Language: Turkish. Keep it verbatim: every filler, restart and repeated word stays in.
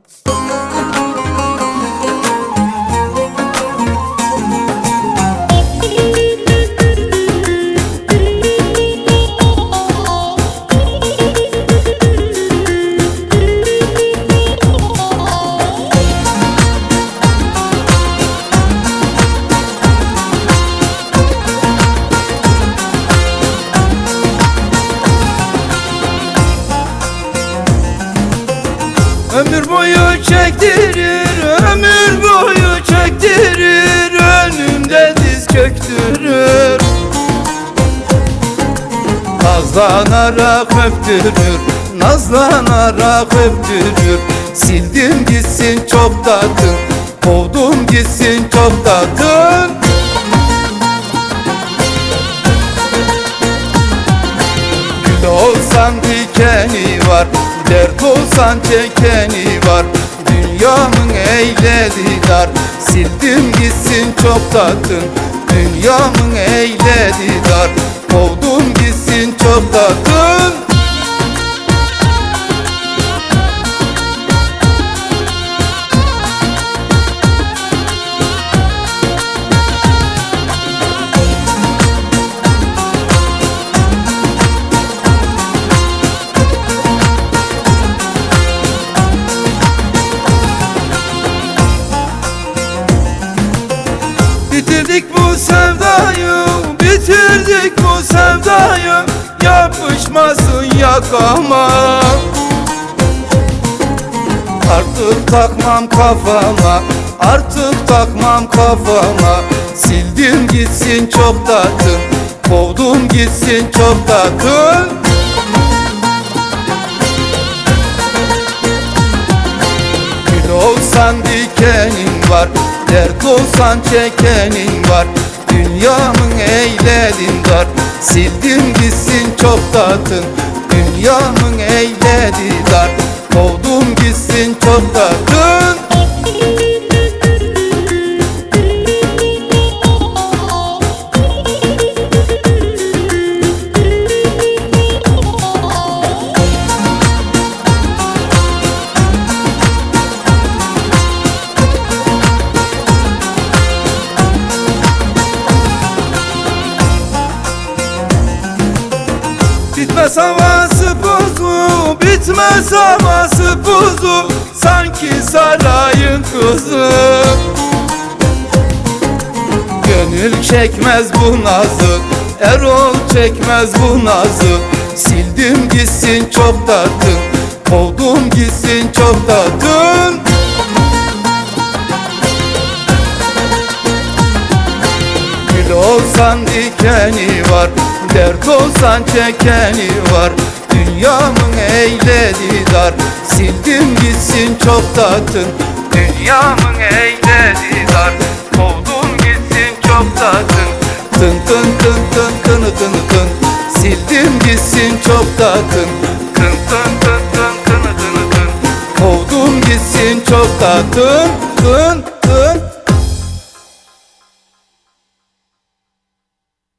Ömür boyu çektirir, ömür boyu çektirir, önümde diz çöktürür. Nazlanarak öptürür, nazlanarak öptürür. Sildim gitsin çok tatın, kovdum gitsin çok tatın. Gül olsan dikeni var, dert olsan çekeni var. Dünyamın eyledi dar, sildim gitsin çok tatın. Dünyamın eyledi dar, kovdum gitsin çok tatın. Bitirdik bu sevdayı, bitirdik bu sevdayı. Yapışmasın yakama, artık takmam kafama, artık takmam kafama. Sildim gitsin çok tatın, kovdum gitsin çok tatın. Gül olsan dikenin var, dert olsan çekenin var. Dünyamın eyledin dar, sildim gitsin çok tatın. Dünyamın eyledi dar, kovdum gitsin çok tatın. Bitmez havası buzu, bitmez havası buzu. Sanki sarayın kızı. Gönül çekmez bu nazı, Erol çekmez bu nazı. Sildim gitsin çok tatın, kovdum gitsin çok tatın. Gül olsan dikeni var, dert olsan çekeni var. Dünyamın eyledi dar, sildim gitsin çok tatın. Dünyamın eyledi dar, kovdum gitsin çok tatın. Tın tın tın tın tını tını tın, sildim gitsin çok tatın. Tın tın tın tın tını tını tın, kovdum gitsin çok tatın. Tın